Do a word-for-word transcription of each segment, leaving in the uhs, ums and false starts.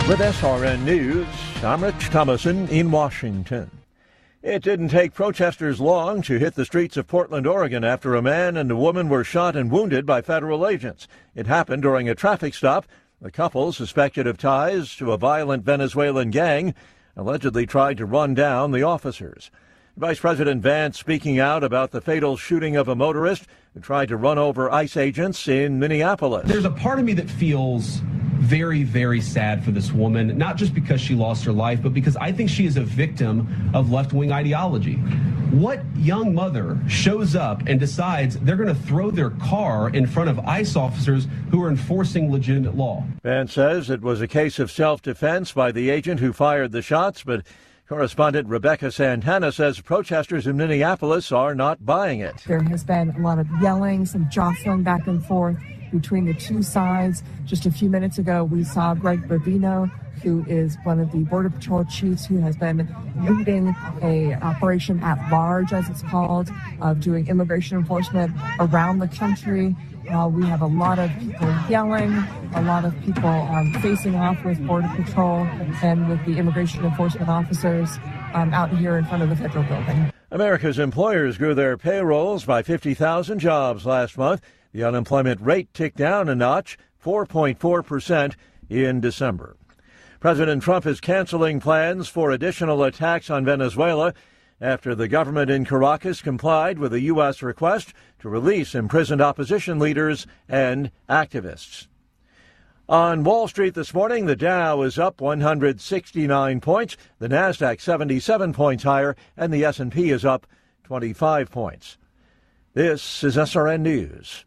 With S R N News, I'm Rich Thomason in Washington. It didn't take protesters long to hit the streets of Portland, Oregon, after a man and a woman were shot and wounded by federal agents. It happened during a traffic stop. The couple, suspected of ties to a violent Venezuelan gang, allegedly tried to run down the officers. Vice President Vance speaking out about the fatal shooting of a motorist who tried to run over ICE agents in Minneapolis. There's a part of me that feels very, very sad for this woman, not just because she lost her life, but because I think she is a victim of left-wing ideology. What young mother shows up and decides they're going to throw their car in front of ICE officers who are enforcing legitimate law? Vance says it was a case of self-defense by the agent who fired the shots, but correspondent Rebecca Santana says protesters in Minneapolis are not buying it. There has been a lot of yelling, some jostling back and forth between the two sides. Just a few minutes ago, we saw Greg Bovino, who is one of the Border Patrol chiefs who has been leading a operation at large, as it's called, of doing immigration enforcement around the country. Uh, we have a lot of people yelling, a lot of people um, facing off with Border Patrol and with the immigration enforcement officers um, out here in front of the federal building. America's employers grew their payrolls by fifty thousand jobs last month. The unemployment rate ticked down a notch, four point four percent in December. President Trump is canceling plans for additional attacks on Venezuela after the government in Caracas complied with a U S request to release imprisoned opposition leaders and activists. On Wall Street this morning, the Dow is up one hundred sixty-nine points, the Nasdaq seventy-seven points higher, and the S and P is up twenty-five points. This is S R N News.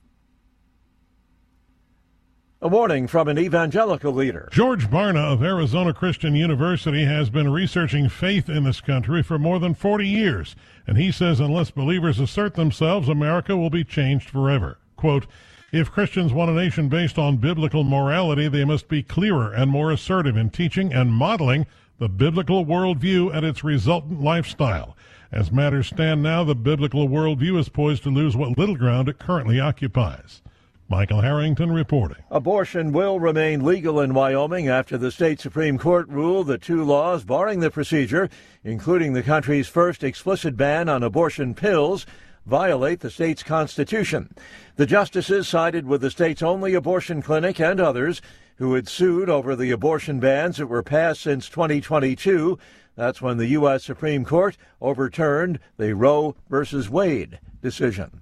A warning from an evangelical leader. George Barna of Arizona Christian University has been researching faith in this country for more than forty years, and he says unless believers assert themselves, America will be changed forever. Quote, if Christians want a nation based on biblical morality, they must be clearer and more assertive in teaching and modeling the biblical worldview and its resultant lifestyle. As matters stand now, the biblical worldview is poised to lose what little ground it currently occupies. Michael Harrington reporting. Abortion will remain legal in Wyoming after the state Supreme Court ruled that two laws barring the procedure, including the country's first explicit ban on abortion pills, violate the state's constitution. The justices sided with the state's only abortion clinic and others who had sued over the abortion bans that were passed since twenty twenty-two. That's when the U S Supreme Court overturned the Roe versus Wade decision.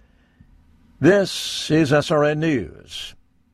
This is S R N News.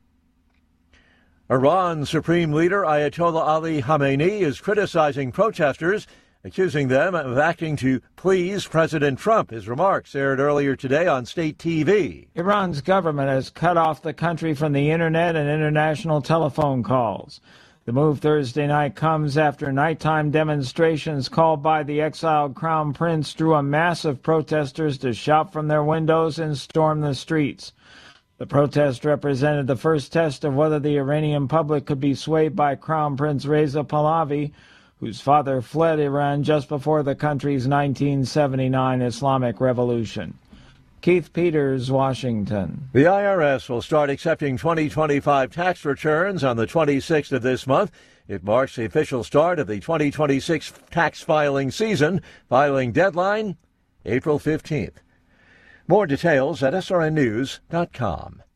Iran Supreme Leader Ayatollah Ali Khamenei is criticizing protesters, accusing them of acting to please President Trump. His remarks aired earlier today on state T V. Iran's government has cut off the country from the internet and international telephone calls. The move Thursday night comes after nighttime demonstrations called by the exiled crown prince drew a mass of protesters to shout from their windows and storm the streets. The protest represented the first test of whether the Iranian public could be swayed by Crown Prince Reza Pahlavi, whose father fled Iran just before the country's nineteen seventy-nine Islamic Revolution. Keith Peters, Washington. The I R S will start accepting twenty twenty-five tax returns on the twenty-sixth of this month. It marks the official start of the twenty twenty-six tax filing season. Filing deadline, April fifteenth. More details at S R N news dot com.